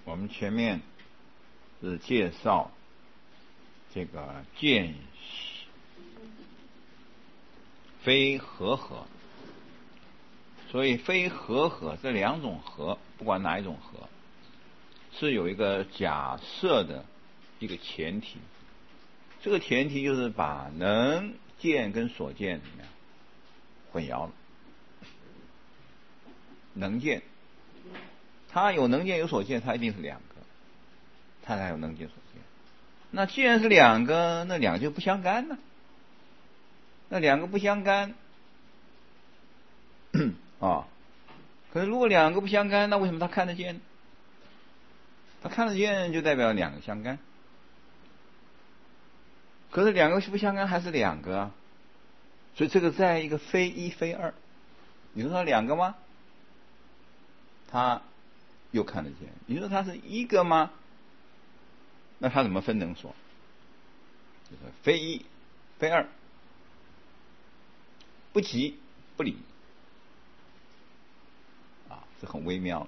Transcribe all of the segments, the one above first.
我们前面是介绍这个见非和合，所以非和合这两种合，不管哪一种合，是有一个假设的一个前提。这个前提就是把能见跟所见怎么样混淆了。能见，它有能见有所见，它一定是两个，它才有能见所见。那既然是两个，那两个就不相干呢？那两个不相干啊，可是如果两个不相干，那为什么他看得见？他看得见就代表两个相干。可是两个不相干还是两个啊，所以这个在一个非一非二。你说它两个吗？他又看得见。你说它是一个吗？那它怎么分能所？就是非一非二，不即不离啊，是很微妙的。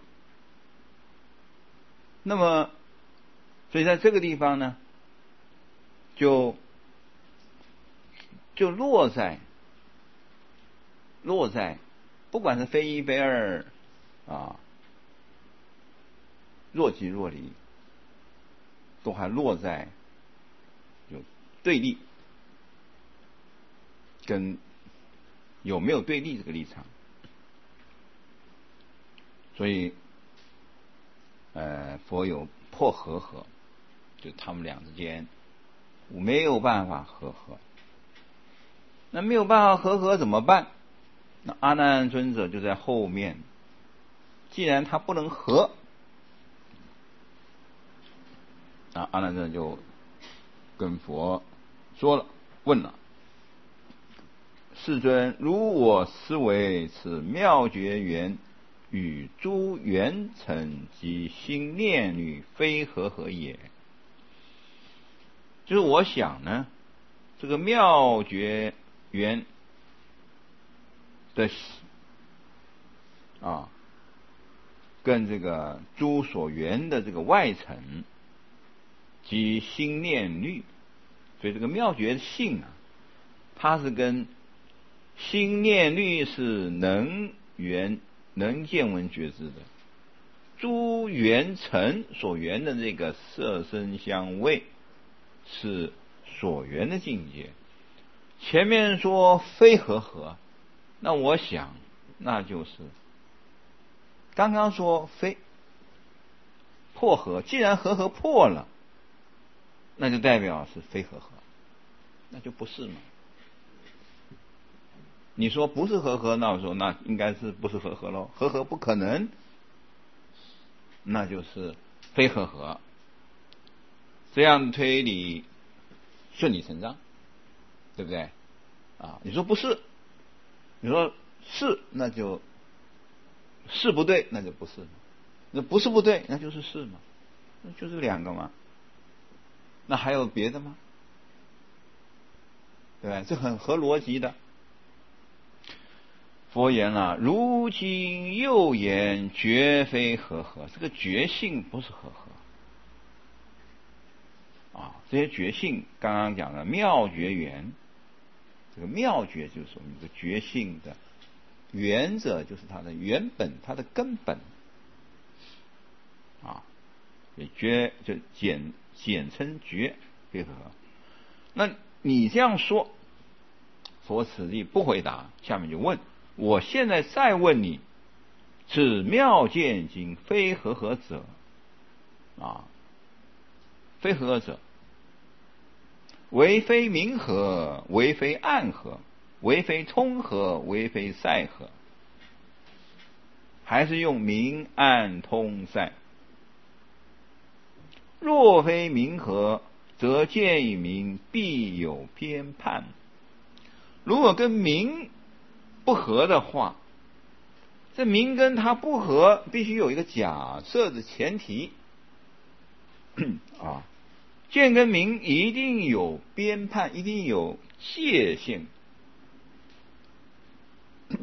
那么，所以在这个地方呢，就落在不管是非一非二啊，若即若离，都还落在有对立跟有没有对立这个立场。所以佛有破和合，就他们俩之间没有办法和合。那没有办法和合怎么办？那阿难尊者就在后面，既然他不能和，阿难尊者就跟佛说了，问了：世尊，如我思维，此妙觉缘与诸缘尘及心念律非和合也。就是我想呢，这个妙觉缘的跟这个诸所缘的这个外层及心念律，所以这个妙觉性它是跟心念律是能缘能见闻觉知的，诸缘尘所缘的这个色声香味是所缘的境界。前面说非和合，那我想那就是刚刚说非破合，既然和合破了，那就代表是非和合，那就不是嘛。你说不是和合，那我说那应该是不是和合咯，和合不可能，那就是非和合。这样推理顺理成章，对不对你说不是，你说是，那就是不对，那就不是；那不是不对，那就是是嘛，那就是两个嘛。那还有别的吗？对吧？这很合逻辑的。佛言如今又言绝非和合，这个觉性不是和合这些觉性刚刚讲的妙觉缘，这个妙觉就是我们这个觉性的原则，就是它的原本，它的根本觉就简称觉非和合。那你这样说，佛此地不回答，下面就问：我现在再问你，此妙见经非和合者非和合者，为非明和，为非暗和，为非通和，为非赛和，还是用明暗通赛？若非明和，则见与明必有偏叛。如果跟明不合的话，这明跟它不合必须有一个假设的前提见跟明一定有边判，一定有界限，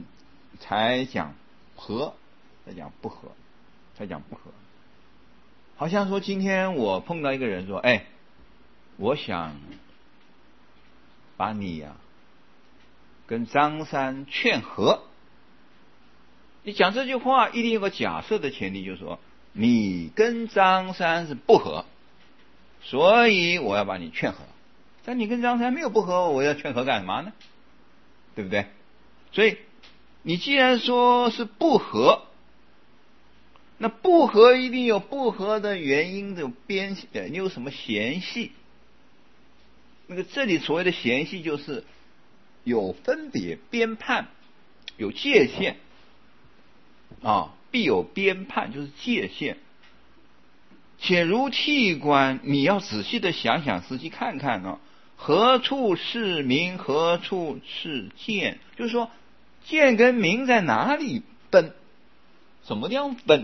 才讲合，才讲不合，才讲不合。 好像说今天我碰到一个人说，哎，我想把你呀跟张三劝和。你讲这句话一定有个假设的前提，就是说你跟张三是不和，所以我要把你劝和。但你跟张三没有不和，我要劝和干嘛呢？对不对？所以你既然说是不和，那不和一定有不和的原因的你有什么嫌隙？那个这里所谓的嫌隙就是有分别、编判、有界限啊，必有编判，就是界限。且如剔官，你要仔细的想想，仔细看看啊，何处是名，何处是见？就是说，见跟名在哪里分？什么地方分？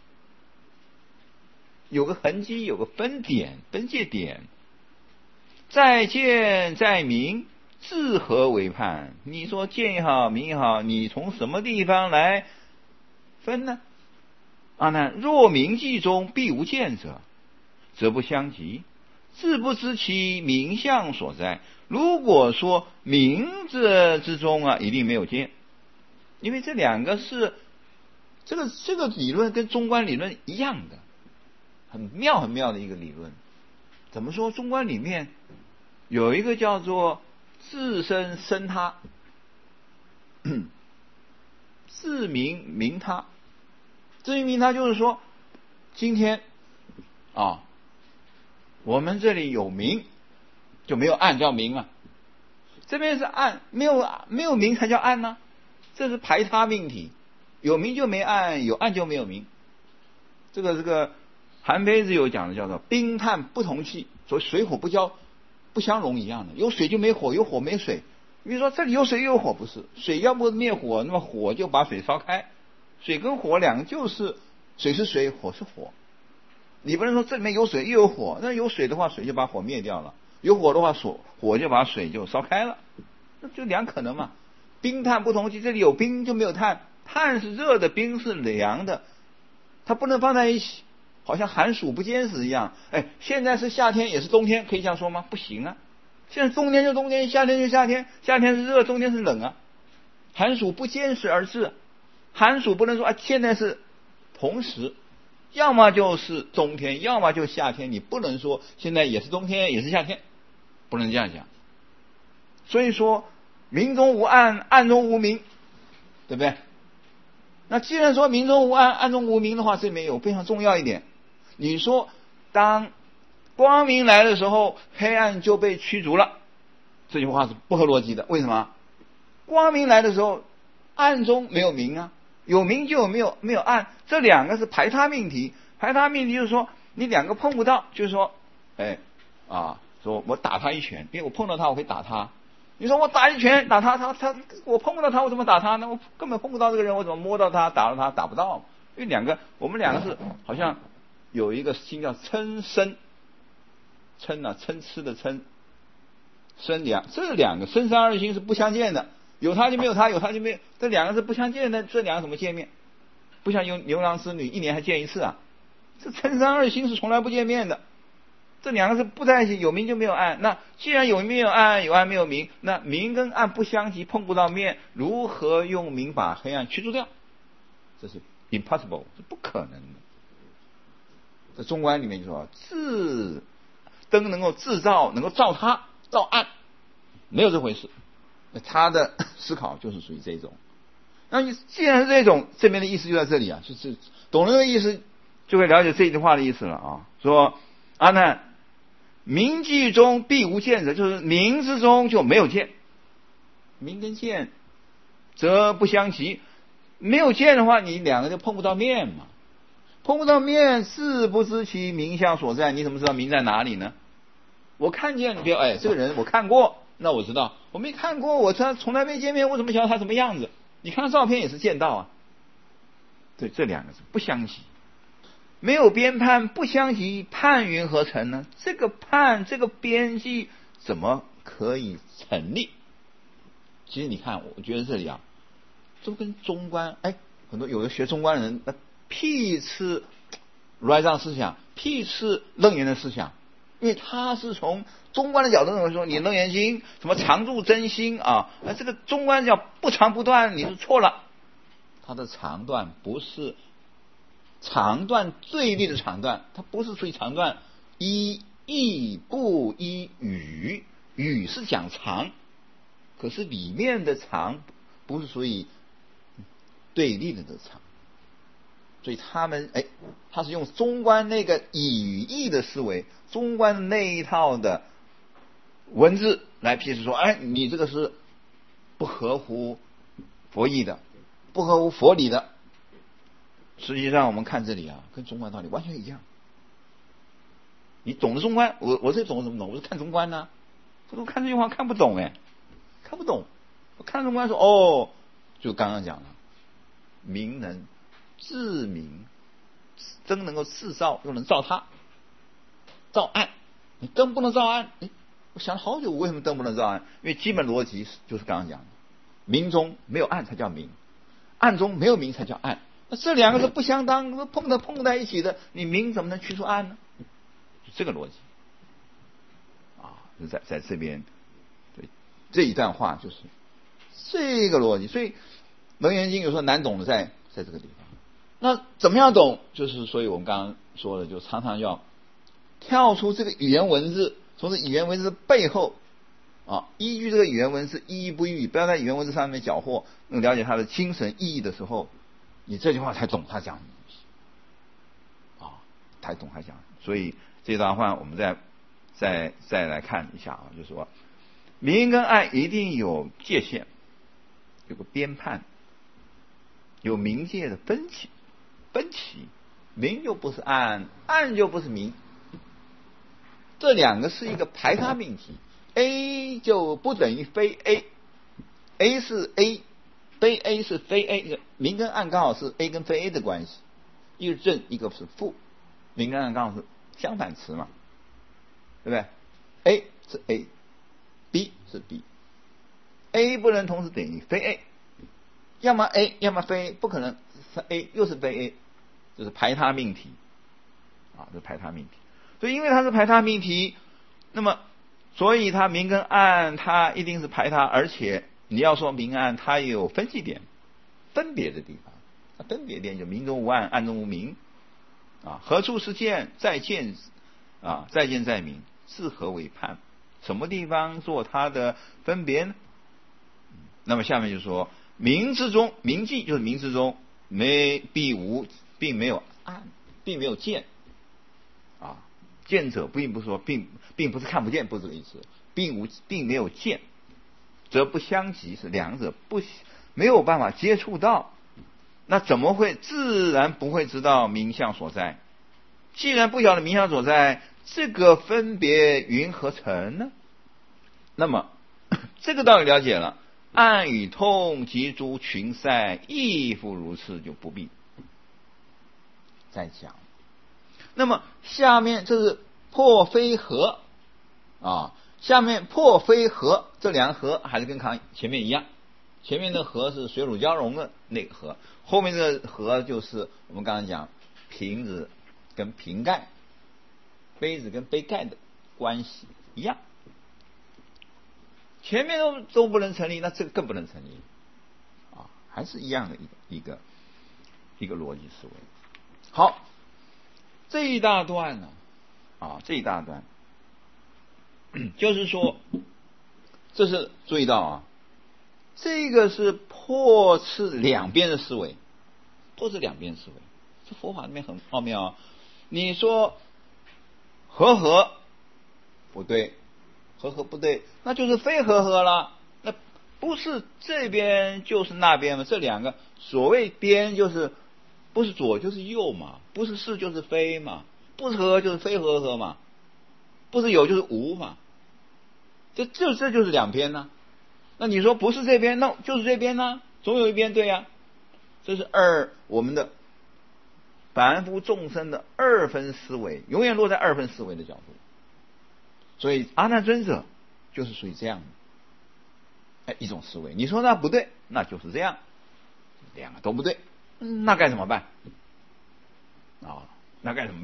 有个痕迹，有个分点、分界点。在见在明，自何为判？你说见也好，明也好，你从什么地方来分呢？那若明记中必无见者，则不相及，自不知其名相所在。如果说名字之中一定没有见，因为这两个是这个理论跟中观理论一样的，很妙的一个理论。怎么说？中观里面有一个叫做自身生他，自明明他。自明明他就是说，今天我们这里有明，就没有暗叫明啊。这边是暗，没有明才叫暗呢。这是排他命题，有明就没暗，有暗就没有明。这个韩非子有讲的，叫做冰炭不同气，所以水火不相容一样的。有水就没火，有火没水。比如说这里有水又有火，不是水要不灭火，那么火就把水烧开。水跟火两个就是水是水，火是火。你不能说这里面有水又有火，那有水的话水就把火灭掉了，有火的话火就把水就烧开了，那就两可能嘛。冰炭不同气，这里有冰就没有炭，炭是热的，冰是凉的，它不能放在一起，好像寒暑不兼时一样。现在是夏天也是冬天，可以这样说吗？不行啊。现在冬天就冬天，夏天就夏天，夏天是热，冬天是冷啊。寒暑不兼时而至，寒暑不能说现在是同时，要么就是冬天，要么就夏天，你不能说现在也是冬天也是夏天，不能这样讲。所以说明中无暗，暗中无明，对不对？那既然说明中无暗，暗中无明的话，这里面有非常重要一点。你说当光明来的时候，黑暗就被驱逐了，这句话是不合逻辑的。为什么？光明来的时候，暗中没有明啊，有明就没有暗，这两个是排他命题。排他命题就是说你两个碰不到，就是说说我打他一拳，因为我碰到他我会打他。你说我打一拳打他我碰不到他，我怎么打他呢？我根本碰不到这个人，我怎么摸到他打到他？打不到。因为我们两个是好像有一个心叫嗔生，嗔嗔痴的嗔，生两，这两个生三二心是不相见的，有他就没有他，有他就没有，这两个是不相见的，这两个怎么见面？不像牛郎织女一年还见一次啊，这嗔三二心是从来不见面的。这两个是不在一起，有明就没有暗。那既然有明没有暗，有暗没有明，那明跟暗不相及，碰不到面，如何用明把黑暗驱逐掉？这是 impossible， 是不可能的。在中观里面就说，灯能够制造，能够照它照暗，没有这回事。他的思考就是属于这种。那既然是这种，这边的意思就在这里啊，就是懂了这个意思，就会了解这句话的意思了啊。说阿难，明记中必无见者，就是明之中就没有见，明跟见则不相及。没有见的话，你两个就碰不到面嘛，碰不到面，自不知其名相所在。你怎么知道名在哪里呢？我看见你，这个人我看过，那我知道；我没看过，我从来没见面，我怎么晓得他什么样子？你看照片也是见到啊。对，这两个是不相及。没有边判不相及，判云何成呢？这个判这个边际怎么可以成立？其实你看，我觉得这里啊，这跟中观很多有的学中观的人，屁吃如来藏思想， 批斥楞严的思想，因为他是从中观的角度认为说，你楞严经什么常住真心啊，这个中观叫不长不断，你是错了。它的长断不是长断最利的长断，它不是属于长断，依义不依语，语是讲长，可是里面的长不是属于对立的这长，所以他是用中观那个以语义的思维，中观那一套的文字来批示说，你这个是不合乎佛义的，不合乎佛理的。实际上我们看这里啊，跟中观道理完全一样。你懂得中观，我这懂怎么懂？我是看中观呢，我看这句话看不懂看不懂。我看中观说，就刚刚讲了，明能自明，真能够自照，又能照他，照暗。你灯不能照暗，我想了好久，为什么灯不能照暗？因为基本逻辑就是刚刚讲的，明中没有暗才叫明，暗中没有明才叫暗。那这两个是不相当，碰在一起的，你明怎么能去除暗呢？就这个逻辑就在这边，对这一段话就是这个逻辑。所以楞严经有时候难懂的在这个地方。那怎么样懂？就是所以我们刚刚说的，就常常要跳出这个语言文字，从这语言文字的背后依据这个语言文字意义不意义，不要在语言文字上面搅和，了解它的精神意义的时候，你这句话才懂他讲的东西才懂他讲的。所以这段话我们再来看一下就是说，明跟暗一定有界限，有个边判，有明界的分歧。明就不是暗，暗就不是明，这两个是一个排他命题。A 就不等于非 A，A 是 A， 非 A 是非 A， 明跟暗刚好是 A 跟非 A 的关系，一个是正一个是负，明跟暗刚好是相反词嘛，对不对？ A 是 A，B 是 B，A 不能同时等于非 A， 要么 A 要么非 A， 不可能是 A 又是非 A， 这是排他命题这是排他命题。所以因为它是排他命题，那么所以它明跟暗它一定是排他，而且你要说明暗它也有分歧点，分别的地方。它分别点就明中无暗，暗中无明何处是见？在见在见在明，是何为判？什么地方做它的分别呢？那么下面就说明之中，明记就是明之中并没有暗，并没有见见者并不是说并不是看不见，不是这个意思，并没有见，则不相及，是两者没有办法接触到，那怎么会自然不会知道名相所在？既然不晓得名相所在，这个分别云何成呢？那么这个道理了解了，暗与痛及诸群塞亦复如此，就不必再讲。那么下面这是破非合下面破非合，这两个合还是跟前面一样，前面的合是水乳交融的那个合，后面这个合就是我们刚刚讲瓶子跟瓶盖，杯子跟杯盖的关系一样，前面都不能成立，那这个更不能成立还是一样的一个逻辑思维。好，这一大段这一大段就是说，这是注意到这个是破斥两边的思维，破斥两边思维，这佛法里面很奥妙你说和不对，和不对，那就是非和了，那不是这边就是那边嘛，这两个所谓边就是不是左就是右嘛，不是是就是非嘛，不是和就是非和嘛，不是有就是无嘛，这就是两边呢。那你说不是这边，那就是这边呢，总有一边对呀。这是我们的凡夫众生的二分思维，永远落在二分思维的角度。所以阿难尊者就是属于这样的一种思维。你说那不对，那就是这样，两个都不对，那该怎么办那该怎么办？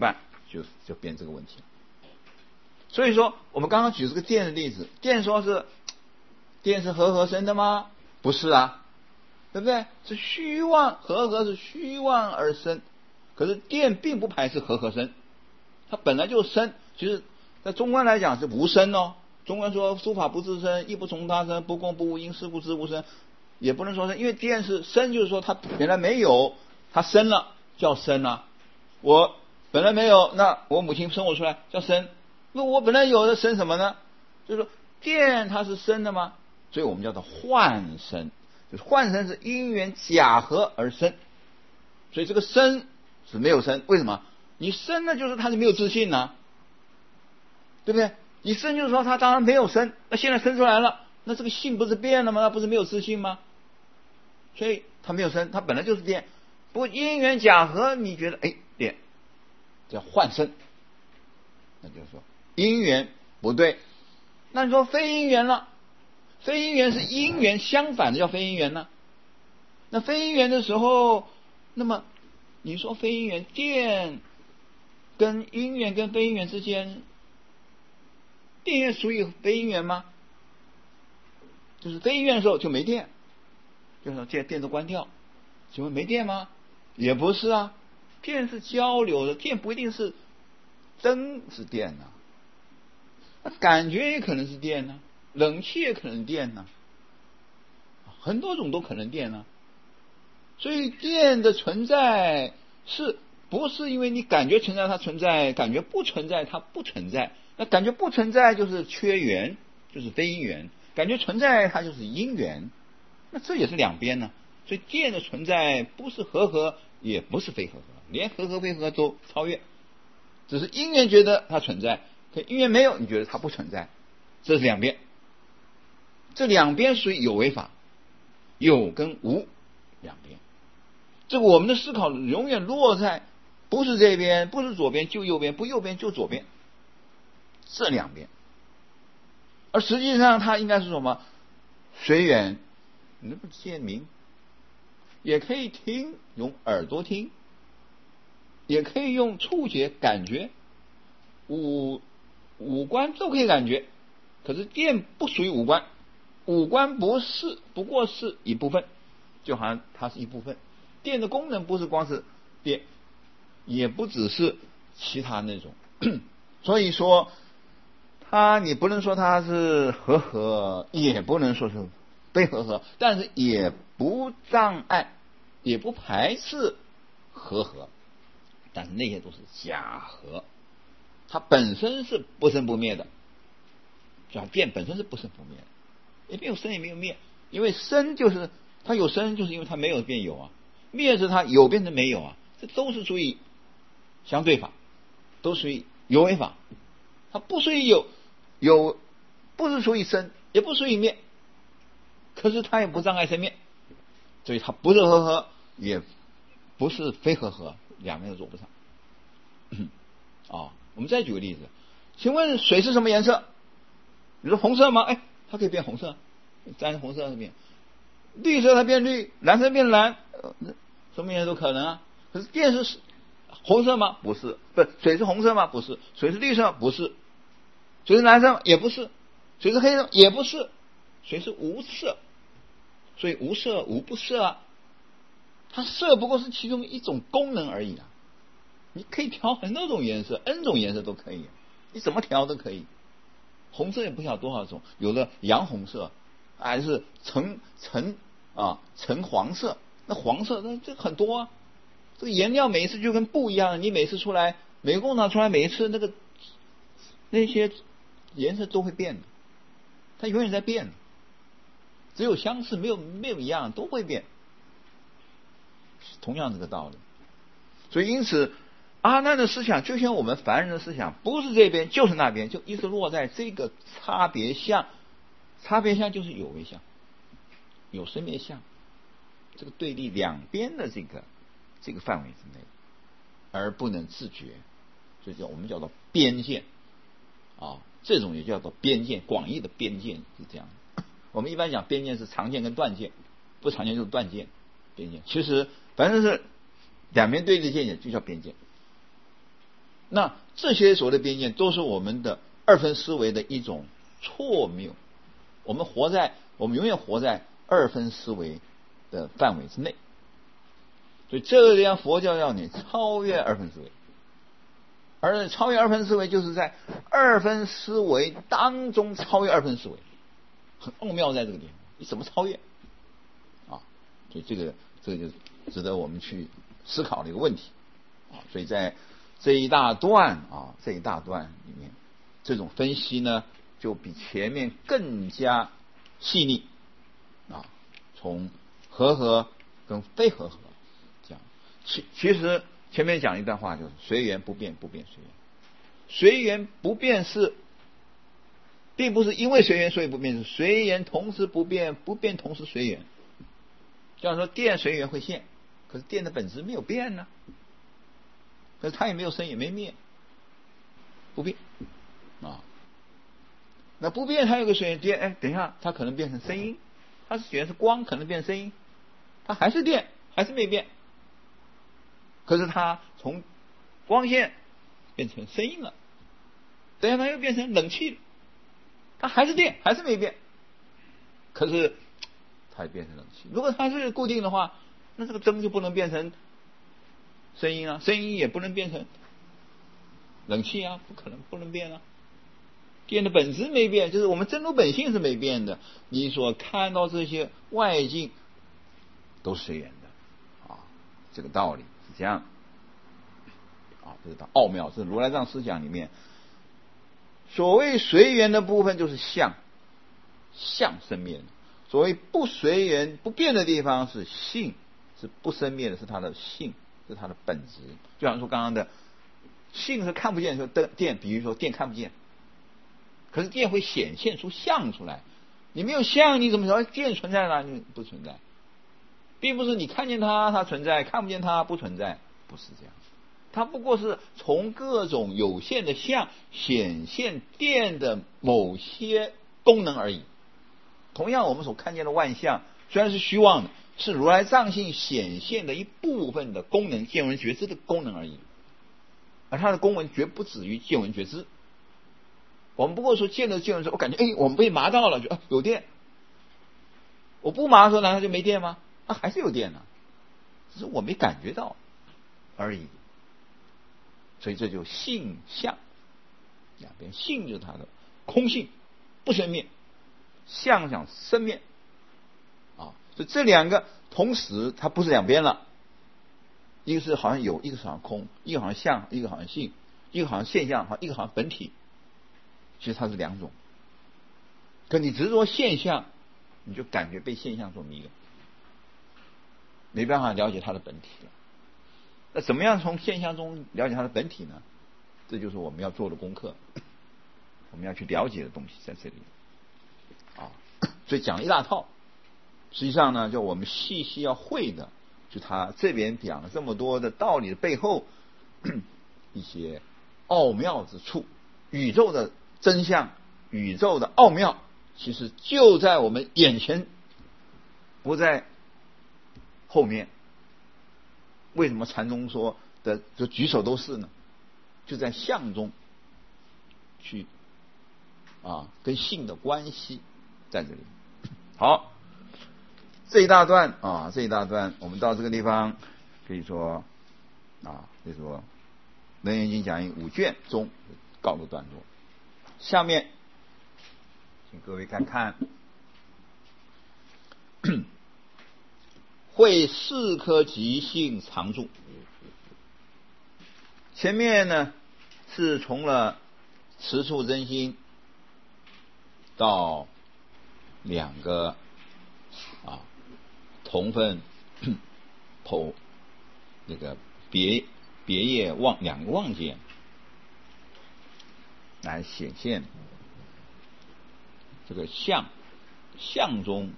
就变这个问题。所以说我们刚刚举这个电的例子，电是和合生的吗？不是啊，对不对？是虚妄，和是虚妄而生，可是电并不排斥和生，它本来就生。其实在中观来讲是无生哦。中观说诸法不自生，亦不从他生，不共不无因，是故知无生。也不能说生，因为电是生，就是说它原来没有，它生了叫生啊。我本来没有，那我母亲生我出来叫生，那我本来有的生什么呢？就是说电它是生的吗？所以我们叫做幻生，就是幻生是因缘假合而生，所以这个生是没有生。为什么？你生了就是它是没有自信呢、对不对？你生就是说它当然没有生，那现在生出来了，那这个性不是变了吗？那不是没有自信吗？所以它没有生，它本来就是电。不过因缘假合，你觉得电叫幻生，那就是说因缘不对。那你说非因缘了，非因缘是因缘相反的叫非因缘呢？那非因缘的时候，那么你说非因缘电跟因缘跟非因缘之间，电源属于非因缘吗？就是非因缘的时候就没电，就是说电都关掉，请问没电吗？也不是啊，电是交流的，电不一定是灯是电啊，那感觉也可能是电啊，冷气也可能电啊，很多种都可能电啊。所以电的存在是不是因为你感觉存在它存在，感觉不存在它不存在？那感觉不存在就是缺缘，就是非因缘；感觉存在它就是因缘，那这也是两边呢。所以电的存在不是和合，也不是非和合，连和合非和合都超越，只是因缘觉得它存在，可因缘没有，你觉得它不存在，这是两边。这两边属于有为法，有跟无两边。这个我们的思考永远落在不是这边，不是左边就右边，不右边就左边，这两边。而实际上它应该是什么？随缘，你能不见明，也可以听，用耳朵听，也可以用触觉感觉，五官都可以感觉。可是电不属于五官，五官不过是一部分，就好像它是一部分。电的功能不是光是电，也不只是其他那种。所以说你不能说它是和合，也不能说是非和合，但是也不障碍，也不排斥和合，但是那些都是假合，它本身是不生不灭的。就像电本身是不生不灭的，也没有生也没有灭，因为生就是它有生，就是因为它没有变有啊，灭是它有变成没有啊，这都是属于相对法，都属于有为法，它不属于有不是属于生，也不属于灭，可是它也不障碍生灭，所以它不是和合，也不是非和合，两边都做不上。我们再举个例子，请问水是什么颜色？你说红色吗？它可以变红色，沾红色它变，绿色它变绿，蓝色变蓝，什么颜色都可能啊。可是电是红色吗？不是。水是红色吗？不是。水是绿色吗？不是。水是蓝色吗？也不是。水是黑色也不是。水是无色，所以无色无不色啊。它色不过是其中一种功能而已啊。你可以调很多种颜色 ，N 种颜色都可以，你怎么调都可以。红色也不晓得多少种，有的洋红色，还是橙黄色，那黄色那这很多啊。这个颜料每一次就跟布一样，你每次出来，每个工厂出来每一次那些颜色都会变的，它永远在变，只有相似没有一样，都会变，同样这个道理。所以因此阿难的思想就像我们凡人的思想，不是这边就是那边，就一直落在这个差别相。差别相就是有为相，有生灭相，这个对立两边的这个范围之内，而不能自觉，所以我们叫做边见这种也叫做边见，广义的边见是这样的。我们一般讲边见是常见跟断见，不常见就是断见。边见其实反正是两边对立见解就叫边见。 那这些所谓的边界都是我们的二分思维的一种错谬。我们永远活在二分思维的范围之内。所以这样佛教要你超越二分思维，而超越二分思维就是在二分思维当中超越二分思维，很奥妙在这个地方。你怎么超越啊？所以这个就值得我们去思考的一个问题啊。所以在这一大段里面，这种分析呢，就比前面更加细腻啊。从和跟非和讲，其实前面讲一段话就是随缘不变，不变随缘。随缘不变是，并不是因为随缘所以不变，是随缘同时不变，不变同时随缘。这样说电随缘会现，可是电的本质没有变呢，可是它也没有生也没灭，不变啊。那不变它有个随缘电，等一下它可能变成声音，它是随缘是光，可能变声音，它还是电，还是没变。可是它从光线变成声音了，等一下它又变成冷气了，它还是电，还是没变。可是它也变成冷气。如果它是固定的话，那这个灯就不能变成声音啊，声音也不能变成冷气啊，不可能，不能变啊。电的本质没变，就是我们真如本性是没变的。你所看到这些外境都是随缘的啊，这个道理是这样啊，这个奥妙，是如来藏思想里面所谓随缘的部分就是相生灭的，所谓不随缘不变的地方是性，是不生灭的，是它的性，是它的本质。就像说刚刚的性是看不见，说电，比如说电看不见，可是电会显现出相出来。你没有相，你怎么说电存在呢？你不存在，并不是你看见它存在，看不见它不存在，不是这样。它不过是从各种有限的相显现电的某些功能而已。同样我们所看见的万象虽然是虚妄的，是如来藏性显现的一部分的功能，见闻觉知的功能而已，而它的功能绝不止于见闻觉知。我们不过说见闻说我感觉我们被麻到了，就有电。我不麻的时候难道就没电吗？还是有电呢，只是我没感觉到而已。所以这就性相两边，性就是它的空性不生灭，相想生灭啊。所以这两个同时它不是两边了，一个是好像有，一个是好像空，一个好像相，一个好像性，一个好像现象，一个好像本体。其实它是两种，可你执着现象，你就感觉被现象所迷了，没办法了解它的本体了。那怎么样从现象中了解它的本体呢？这就是我们要做的功课，我们要去了解的东西在这里啊。所以讲一大套，实际上呢，就我们细细要会的，就他这边讲了这么多的道理的背后一些奥妙之处，宇宙的真相，宇宙的奥妙，其实就在我们眼前，不在后面。为什么禅宗说的就举手都是呢？就在相中去跟性的关系在这里。好，这一大段我们到这个地方可以说可以说《楞严经》讲义5卷中告个段落。下面请各位看看会4颗极性常住。前面呢是从了持处真心到2个同分那个别业2个妄见来显现这个相中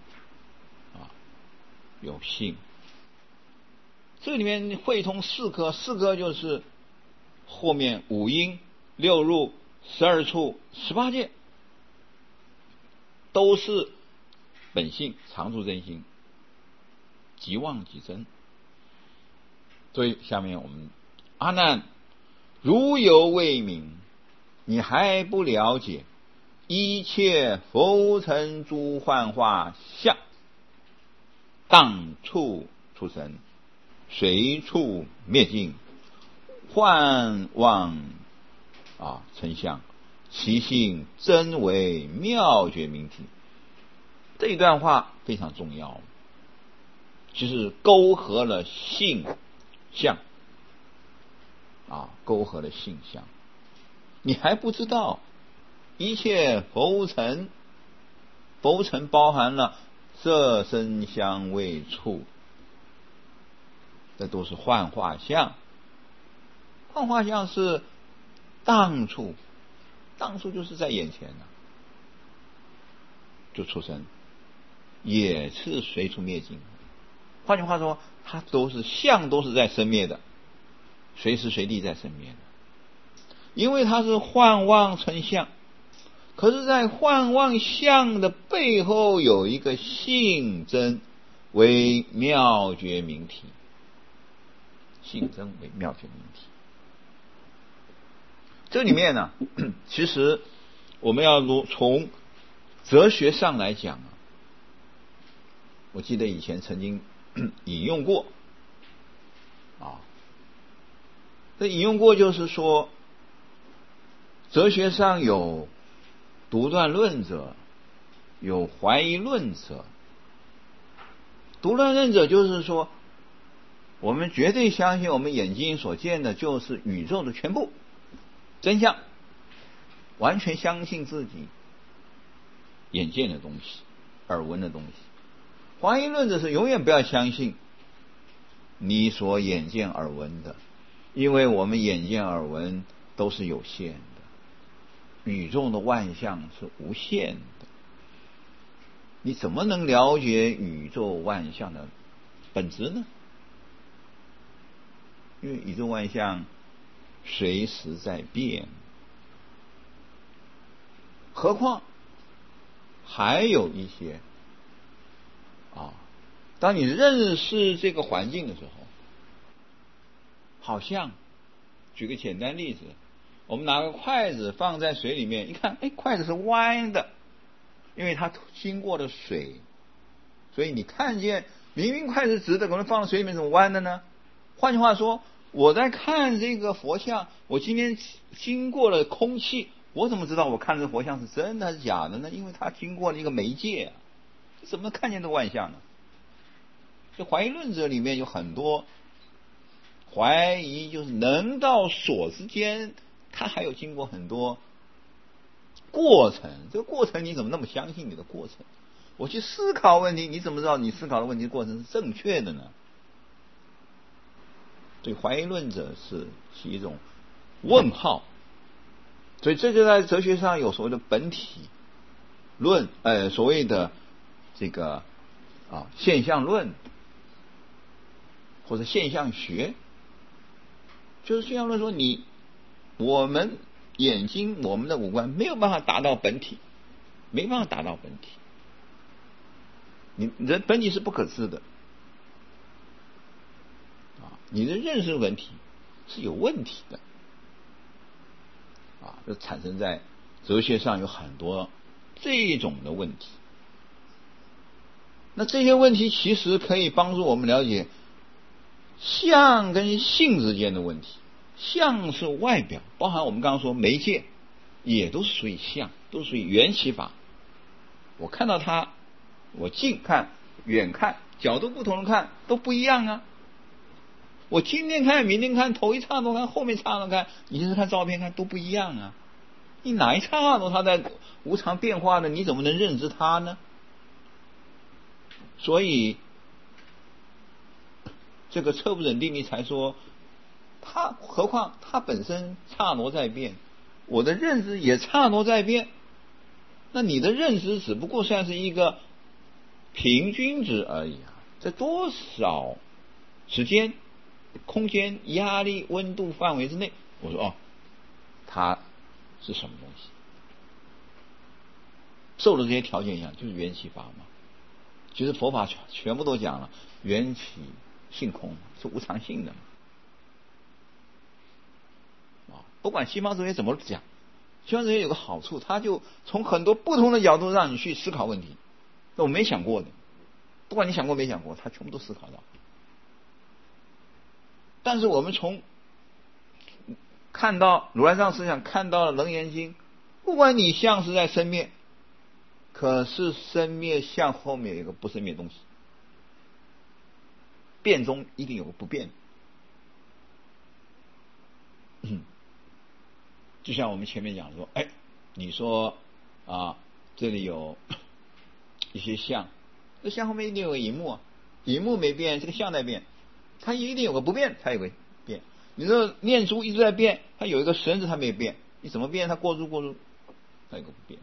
有性。这里面会通4颗就是后面5因6入12处18界，都是本性常住真心，即妄即真。所以下面我们阿难如犹未明，你还不了解一切浮尘诸幻化相，当处出生，随处灭尽，幻妄成相，其性真为妙觉明体。这一段话非常重要，就是勾合了性相勾合了性相。你还不知道一切浮尘包含了色声香味触，这都是幻化相。幻化相是当处就是在眼前就出生，也是随处灭尽。换句话说，它都是在生灭的，随时随地在生灭的。因为它是幻妄成相，可是在幻妄相的背后有一个性真为妙觉明体，性真为妙觉明体。这里面呢，其实我们要从哲学上来讲我记得以前曾经引用过这引用过就是说，哲学上有独断论者，有怀疑论者。独断论者就是说，我们绝对相信我们眼睛所见的就是宇宙的全部真相，完全相信自己眼见的东西，耳闻的东西。怀疑论者是永远不要相信你所眼见耳闻的，因为我们眼见耳闻都是有限的，宇宙的万象是无限的，你怎么能了解宇宙万象的本质呢？因为宇宙万象随时在变，何况还有一些当你认识这个环境的时候，好像举个简单例子，我们拿个筷子放在水里面，一看，筷子是弯的，因为它经过了水，所以你看见明明筷子直的，可能放在水里面怎么弯的呢？换句话说，我在看这个佛像，我今天经过了空气，我怎么知道我看这个佛像是真的还是假的呢？因为它经过了一个媒介怎么能看见这万象呢？这怀疑论者里面有很多怀疑，就是能到所之间，它还有经过很多过程。这个过程你怎么那么相信你的过程？我去思考问题，你怎么知道你思考的问题的过程是正确的呢？对怀疑论者是一种问号。所以这就在哲学上有所谓的本体论，所谓的这个现象论或者现象学。就是现象论说，我们眼睛我们的五官没有办法达到本体，没办法达到本体，你的本体是不可知的你的认识本体是有问题的就产生在哲学上有很多这种的问题。那这些问题其实可以帮助我们了解相跟性之间的问题。相是外表，包含我们刚刚说媒介，也都是属于相，都属于缘起法。我看到它，我近看远看角度不同的看都不一样我今天看明天看，头一刹那看后面刹那看，你就是看照片看都不一样你哪一刹那它在无常变化呢？你怎么能认知它呢？所以这个测不准定律才说，何况它本身刹那在变，我的认知也刹那在变，那你的认知只不过算是一个平均值而已在多少时间空间压力温度范围之内，我说它是什么东西，受了这些条件一样，就是缘起法嘛。其实佛法全部都讲了缘起性空，是无常性的不管西方哲学怎么讲，西方哲学有个好处，它就从很多不同的角度让你去思考问题，那我没想过的，不管你想过没想过，它全部都思考到。但是我们从看到如来藏思想，看到了楞严经，不管你相是在生灭，可是生灭相后面有一个不生灭东西，变中一定有个不变。就像我们前面讲说，你说这里有一些相，这相后面一定有个荧幕啊，荧幕没变，这个相在变，它一定有个不变才有个变。你说念珠一直在变，它有一个绳子它没变，你怎么变？它过珠，它有个不变。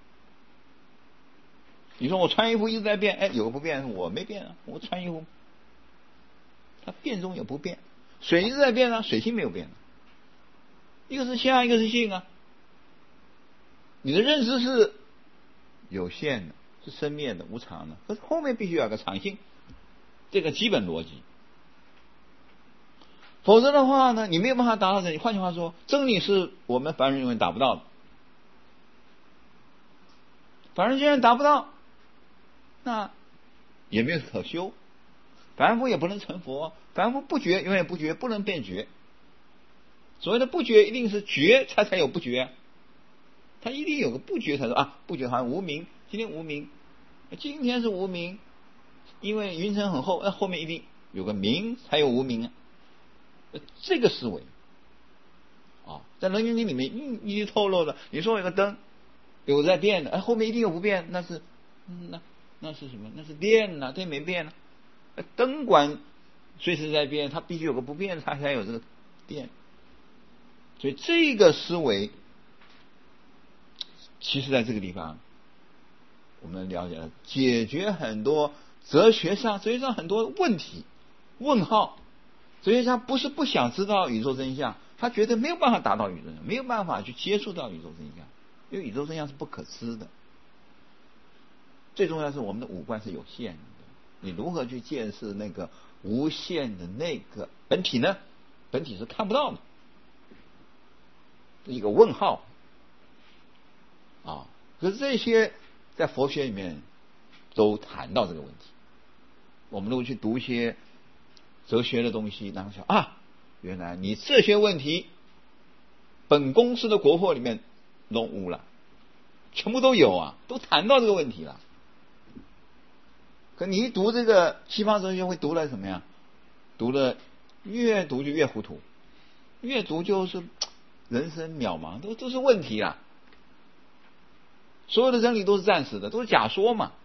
你说我穿衣服一直在变，有个不变，我没变啊，我穿衣服，它变中有不变。水一直在变啊，水性没有变啊，一个是相，一个是性啊。你的认识是有限的，是生灭的、无常的，可是后面必须要有个常性，这个基本逻辑。否则的话呢，你没有办法达到这里。换句话说，真理是我们凡人永远达不到的。凡人既然达不到，那也没有可修。凡夫也不能成佛，凡夫不觉永远不觉，不能变觉。所谓的不觉，一定是觉才有不觉，他一定有个不觉才说不觉好像无明，今天无明，今天是无明，因为云层很厚，那后面一定有个明才有无明啊。这个思维在楞严经里面一直透露的。你说有个灯有在变的，后面一定有不变，那是那是什么？那是电啊，电没变啊。灯管随时在变，它必须有个不变，它才有这个电。所以这个思维，其实在这个地方，我们了解了解决很多哲学上很多问题问号。哲学家不是不想知道宇宙真相，他觉得没有办法达到宇宙真相，没有办法去接触到宇宙真相，因为宇宙真相是不可知的。最重要是我们的五官是有限的，你如何去见识那个无限的那个本体呢？本体是看不到的，一个问号可是这些在佛学里面都谈到这个问题。我们如果去读一些哲学的东西，然后想原来你这些问题本公司的国货里面弄污了，全部都有都谈到这个问题了。可你一读这个西方哲学，会读了什么呀？读了越读就越糊涂，越读就是人生渺茫，都是问题啊。所有的真理都是暂时的，都是假说嘛。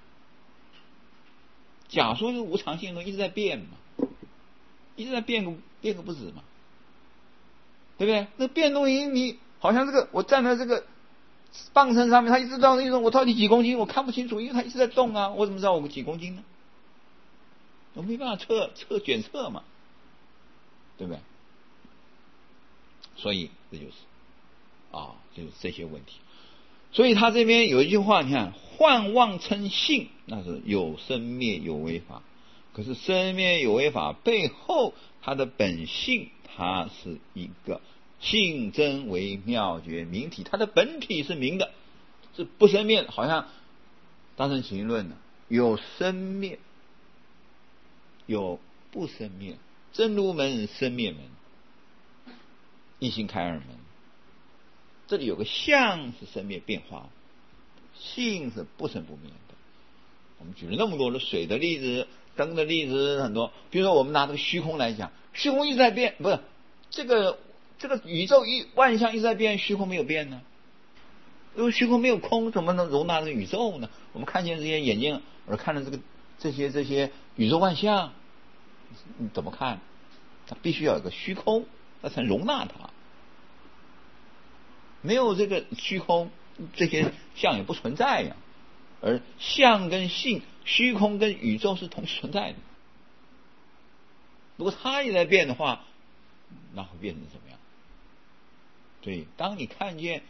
假说就是无常性的，一直在变嘛，一直在变个不止嘛，对不对？那变东西，你好像这个我站在这个磅秤上面，它一直到一种我到底几公斤，我看不清楚，因为它一直在动啊，我怎么知道我几公斤呢？我没办法检测嘛，对不对？所以这就是就是这些问题。所以他这边有一句话，你看，幻妄称性，那是有生灭有为法。可是生灭有为法背后，它的本性，它是一个性真为妙觉明体，它的本体是明的，是不生灭的。好像大乘起因论呢，有生灭，有不生灭，真如门生灭门，一心开二门。这里有个相是生灭变化，性是不生不灭的。我们举了那么多的水的例子、灯的例子很多，比如说我们拿这个虚空来讲，虚空一直在变，不是这个宇宙万象一直在变，虚空没有变呢？因为虚空没有空，怎么能容纳这个宇宙呢？我们看见这些眼睛而看的这些宇宙万象，你怎么看？它必须要有个虚空，它才能容纳它。没有这个虚空，这些相也不存在呀。而相跟性、虚空跟宇宙是同时存在的。如果它也在变的话，那会变成什么样？所以当你看见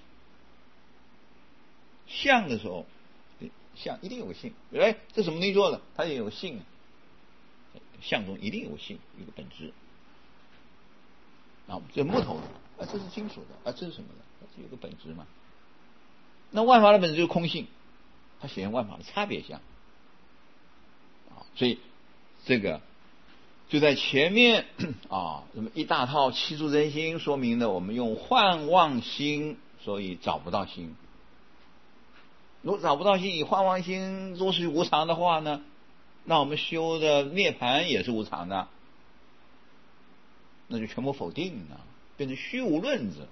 相的时候，相一定有个性。这什么东西做的？它也有个性。相中一定有个性，一个本质。这木头啊，这是金属的，啊，这是什么的？这有个本质嘛。那万法的本质就是空性，它显现万法的差别相。所以这个就在前面什么一大套七处真心说明了我们用幻妄心，所以找不到心。如果找不到心，以幻妄心若是无常的话呢，那我们修的涅槃也是无常的，那就全部否定了，变成虚无论者、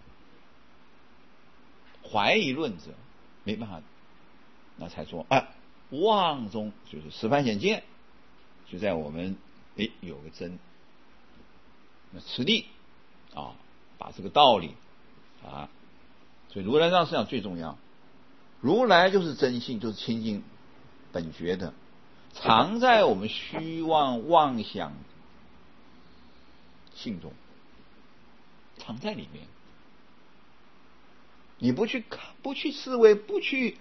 怀疑论者，没办法，那才说妄中就是十方显见，就在我们有个真，那持地把这个道理所以如来藏思想最重要。如来就是真性，就是清净本觉的，藏在我们虚妄妄想性中，藏在里面。你不去思维，不去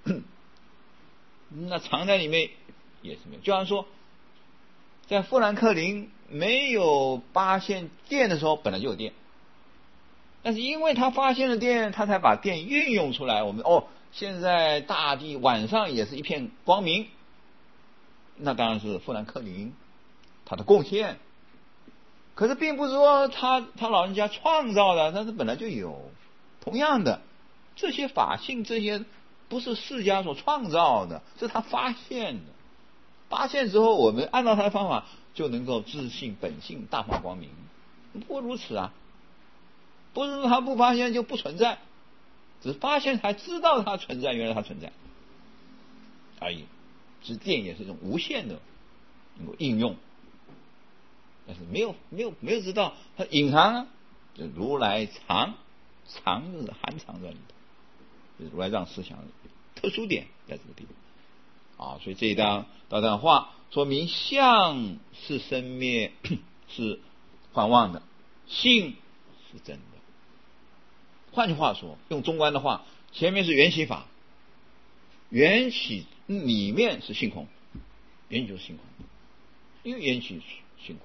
那藏在里面也是没有。就像说在富兰克林没有发现电的时候，本来就有电，但是因为他发现了电，他才把电运用出来。我们现在大地晚上也是一片光明，那当然是富兰克林他的贡献。可是并不是说他老人家创造的，但是本来就有。同样的，这些法性，这些不是释迦所创造的，是他发现的。发现之后，我们按照他的方法，就能够自性本性大发光明。不过如此啊，不是说他不发现就不存在，只是发现才知道它存在，原来它存在而已。只电也是一种无限的能够应用，但是没有知道它隐藏啊，就如来藏是含藏在里头，如来藏思想的特殊点在这个地方所以这一段话说明相是生灭是幻妄的，性是真的。换句话说，用中观的话，前面是缘起法，缘起里面是性空，缘起就是性空，因为缘起性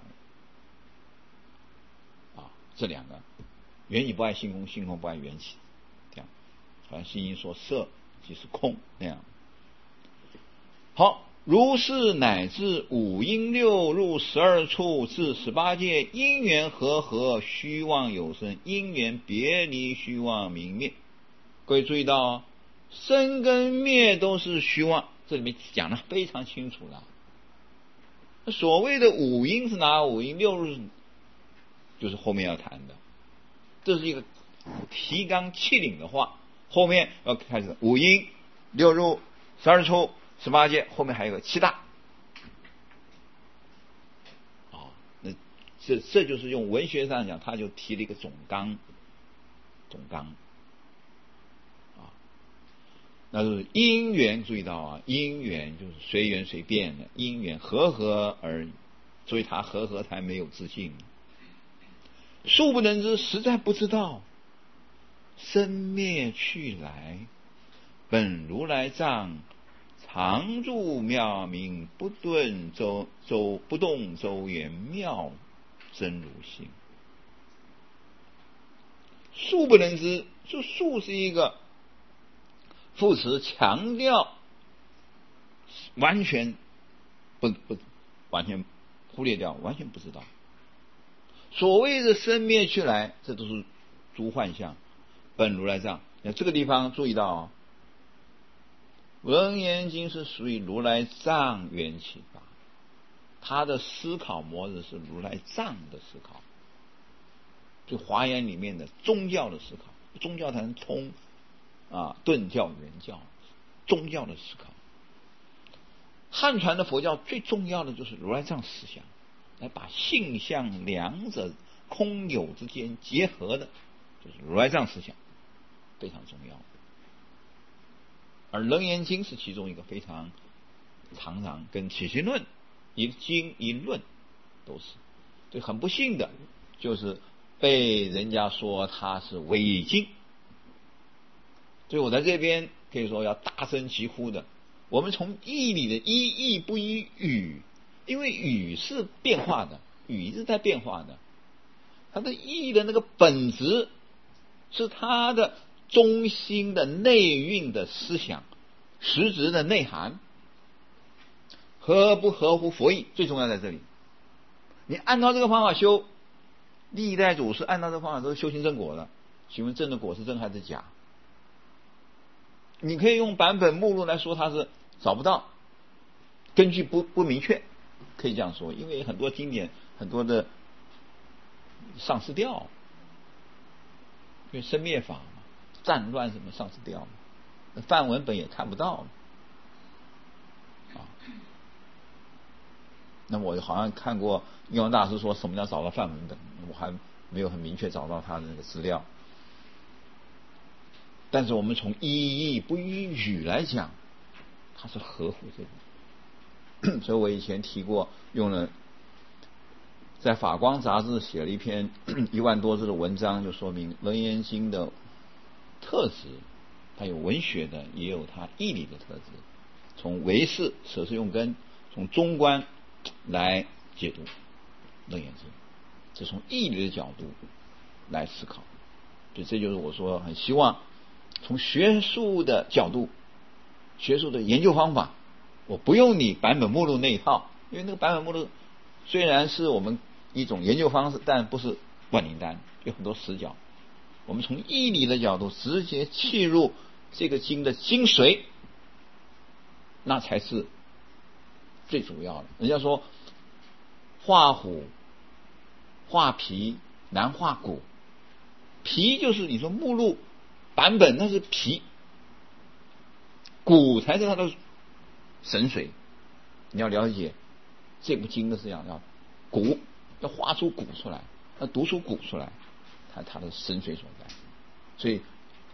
空这两个缘起不爱性空，性空不爱缘起，这样好像心因说色即是空那样。好，如是乃至五阴六入12处至18界，因缘和虚妄有生，因缘别离虚妄明灭。各位注意到生跟灭都是虚妄，这里面讲得非常清楚了。所谓的五阴是哪五阴，六入就是后面要谈的，这是一个提纲挈领的话，后面要开始五阴六入12处18界，后面还有个7大那这就是用文学上讲，他就提了一个总纲那就是因缘。注意到因缘就是随缘随变的，因缘和而已，所以他和才没有自信。殊不能知，实在不知道生灭去来，本如来藏常住妙明，不动周圆妙真如性。殊不能知，这殊是一个副词，强调完全完全忽略掉，完全不知道。所谓的生灭去来，这都是诸幻象，本如来藏。这个地方注意到楞严经是属于如来藏缘起法，他的思考模式是如来藏的思考，就华严里面的宗教的思考，宗教才能通顿教原教，宗教的思考。汉传的佛教最重要的就是如来藏思想，来把性相两者空有之间结合的，就是如来藏思想，非常重要。而楞严经是其中一个非常常跟起信论一经一论都是，对，很不幸的就是被人家说它是伪经。所以我在这边可以说要大声疾呼的，我们从义理的依义不依语，因为语是变化的，语一直在变化的，它的义的那个本质是他的中心的内蕴的思想，实质的内涵合不合乎佛意，最重要在这里。你按照这个方法修，历代祖师按照这个方法都是修行正果的，请问正的果是真还是假？你可以用版本目录来说它是找不到，根据不明确，可以这样说，因为很多经典很多的丧失掉，因为生灭法嘛，战乱什么丧失掉嘛，梵文本也看不到啊。那我好像看过印光大师说什么叫找到梵文本，我还没有很明确找到他的那个资料。但是我们从意义不依语来讲，它是合乎这个。所以我以前提过，用了在法光杂志写了一篇1万多字的文章，就说明《楞严经》的特质，它有文学的，也有它义理的特质。从唯识、舍是用根，从中观来解读《楞严经》，这从义理的角度来思考。所以这就是我说很希望从学术的角度、学术的研究方法，我不用你版本目录那一套，因为那个版本目录虽然是我们一种研究方式，但不是万灵丹，有很多死角。我们从义理的角度直接切入这个经的精髓，那才是最主要的。人家说画虎画皮难画骨，皮就是你说目录版本那是皮，骨才是它的神髓。你要了解这部经的是要骨，要画出骨出来，要读出骨出来，它的神髓所在。所以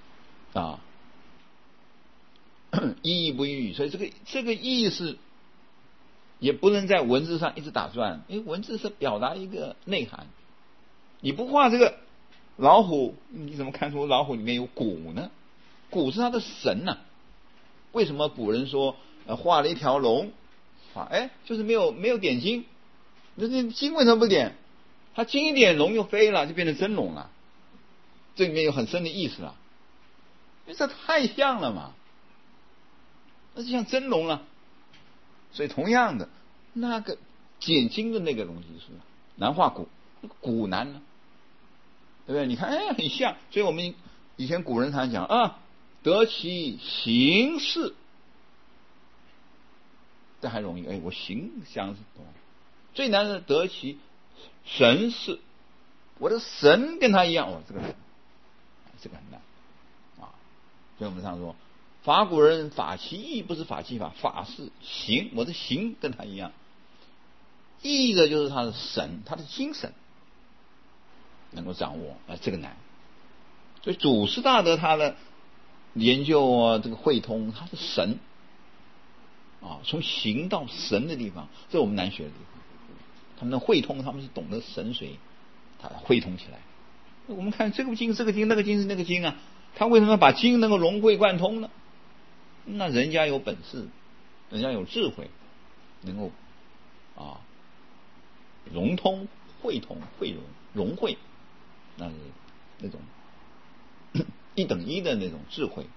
意义不依语，所以这个意思也不能在文字上一直打转，因为文字是表达一个内涵。你不画这个老虎，你怎么看出老虎里面有骨呢？骨是它的神啊。为什么古人说画了一条龙，就是没有点睛？那睛为什么不点？它睛一点，龙就飞了，就变成真龙了。这里面有很深的意思了，因为这太像了嘛，那就像真龙了。所以同样的，那个减睛的那个东西是难画骨，骨难呢，对不对？你看，很像。所以我们以前古人常讲得其形似，这还容易。我形相似懂。最难的得其神似，我的神跟他一样，这个很难啊。所以我们常说，法古人法其意，不是法其法，法是形，我的形跟他一样。意的就是他的神，他的精神能够掌握，这个难。所以祖师大德他的研究这个会通，他是神从形到神的地方，这是我们难学的地方。他们的会通，他们是懂得神髓，他会通起来。我们看这个经、这个经、那个经是那个经啊，他为什么把经能够融会贯通呢？那人家有本事，人家有智慧，能够融通、会通、会融会，那是那种一等一的那种智慧。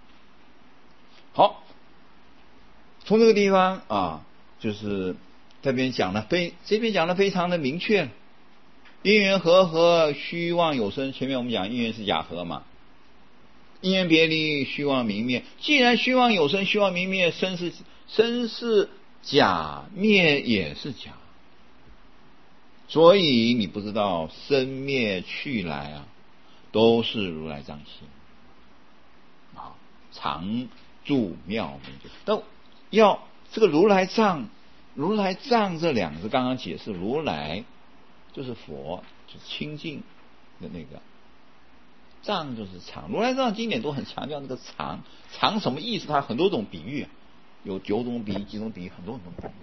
好，从这个地方就是这边讲的非常的明确。因缘和合，虚妄有生。前面我们讲因缘是假合嘛，因缘别离，虚妄明灭。既然虚妄有生，虚妄明灭，生是假，灭也是假。所以你不知道生灭去来都是如来藏性常住妙明觉。都要这个如来藏这两个字刚刚解释，如来就是佛，就是清净的那个，藏就是常。如来藏经典都很强调那个常，常什么意思？它很多种比喻，有9种比喻、几种比喻，很多比喻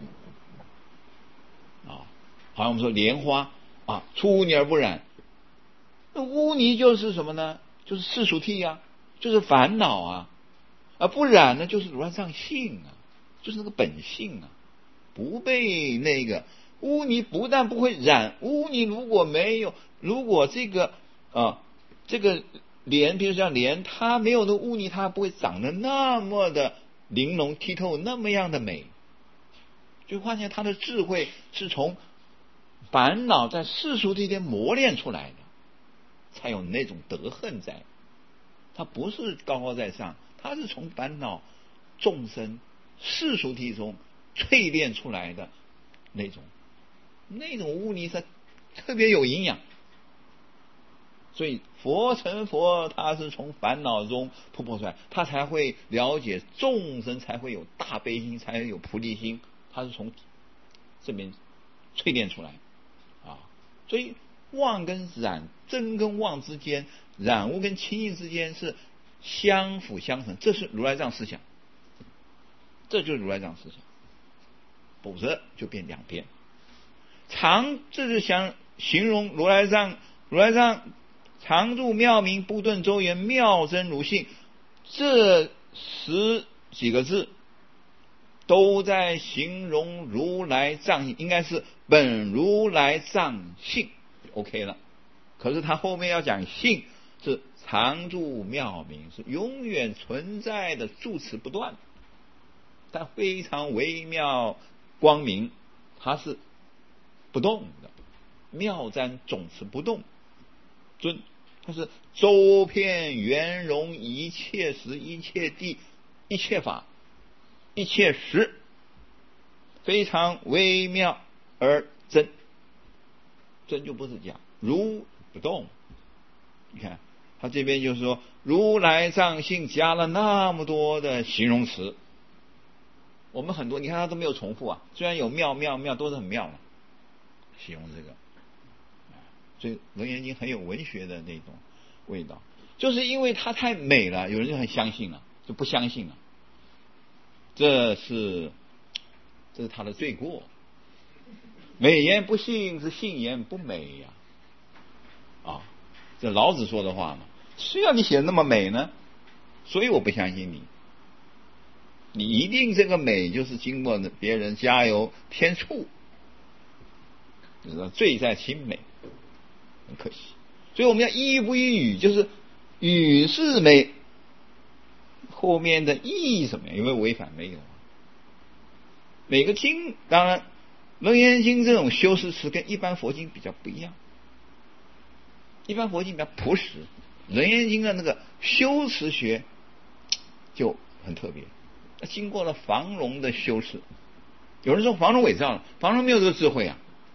好像我们说莲花出污泥而不染，那污泥就是什么呢？就是世俗谛就是烦恼而不染呢，就是如来藏性就是那个本性不被那个污泥不但不会染，污泥如果这个莲，比如像莲，它没有那污泥，它不会长得那么的玲珑剔透，那么样的美。就发现他的智慧是从烦恼在世俗之间磨练出来的，才有那种德恨在。他不是高高在上，他是从烦恼众生世俗体中淬炼出来的那种污泥，是特别有营养。所以佛成佛，他是从烦恼中突破出来，他才会了解众生，才会有大悲心，才会有菩提心，他是从这边淬炼出来啊。所以妄跟染，真跟妄之间，染污跟清净之间是相辅相成，这是如来藏思想，这就是如来藏思想，否则就变两边。这是想形容如来藏常住妙明不顿周圆妙真如性，这10几个字都在形容如来藏性，应该是本如来藏性 OK 了。可是他后面要讲性，是常住妙明，是永远存在的，住持不断，但非常微妙光明，它是不动的，妙瞻总持不动尊，它是周遍圆融一切时一切地一切法一切时，非常微妙而真。真就不是讲如不动。你看他这边就是说如来藏性加了那么多的形容词，我们很多你看他都没有重复啊，虽然有妙妙妙都是很妙嘛，形容这个。所以《楞严经》很有文学的那种味道，就是因为它太美了，有人就很相信了，就不相信了，这是他的罪过。美言不信是信言不美呀，这老子说的话嘛，谁要你写的那么美呢？所以我不相信你，你一定这个美就是经过别人加油添醋，就是说罪在亲美，很可惜。所以我们要依不依语，就是语是美，后面的意义什么呀？有没有违反？没有。每个经，当然《楞严经》这种修饰词跟一般佛经比较不一样，一般佛经比较朴实，《楞严经》的那个修辞学就很特别，经过了房龙的修饰。有人说房龙伪造了，房龙没有这个智慧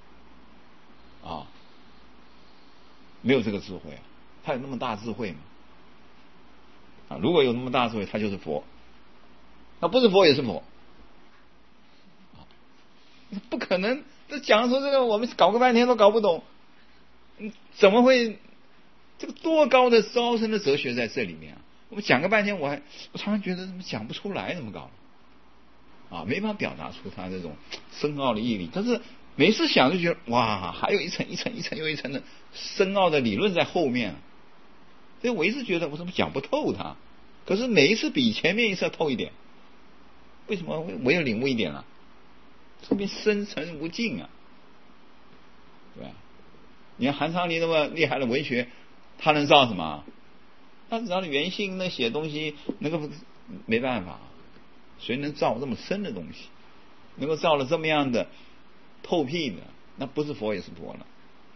没有这个智慧他有那么大智慧吗？如果有那么大智慧，他就是佛；他不是佛也是佛，不可能。这讲说这个我们搞个半天都搞不懂，怎么会这个多高深的哲学在这里面我们讲个半天，我常常觉得怎么讲不出来，怎么搞没法表达出他这种深奥的义理。但是每次想就觉得哇，还有一层又一层的深奥的理论在后面所以我一直觉得我怎么讲不透它，可是每一次比前面一次要透一点。为什么我有领悟一点特别深沉无尽对吧？你看韩昌黎那么厉害的文学，他能造什么？他只要原性那写东西那个没办法，谁能造这么深的东西？能够造了这么样的透辟的，那不是佛也是佛了。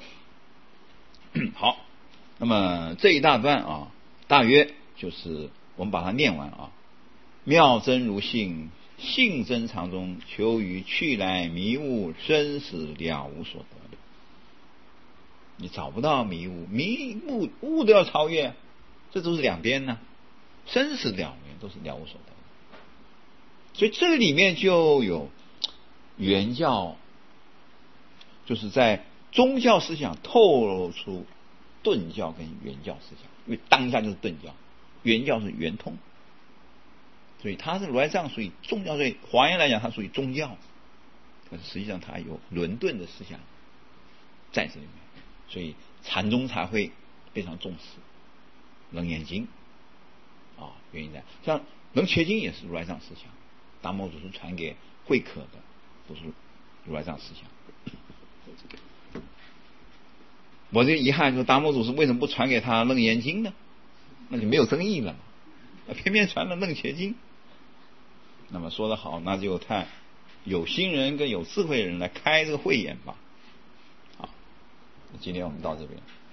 好，那么这一大段大约就是我们把它念完妙真如性，性真常中，求于去来迷悟，生死了无所得。你找不到迷悟，悟都要超越，这都是两边呢，生死了无都是了无所得。所以这里面就有原教，就是在宗教思想透露出顿教跟原教思想，因为当下就是顿教，原教是圆通，所以它是如来藏属于宗教，所以华严来讲它属于宗教，但实际上它有伦顿的思想在这里面，所以禅宗才会非常重视楞严经原因在像楞伽经也是如来藏思想，达摩祖师传给慧可的都是如来藏思想。我这个遗憾说达摩祖师为什么不传给他楞严经呢？ 那就没有争议了嘛。偏偏传了楞伽经，那么说得好，那就看有心人跟有智慧人来开这个慧眼吧。好，今天我们到这边。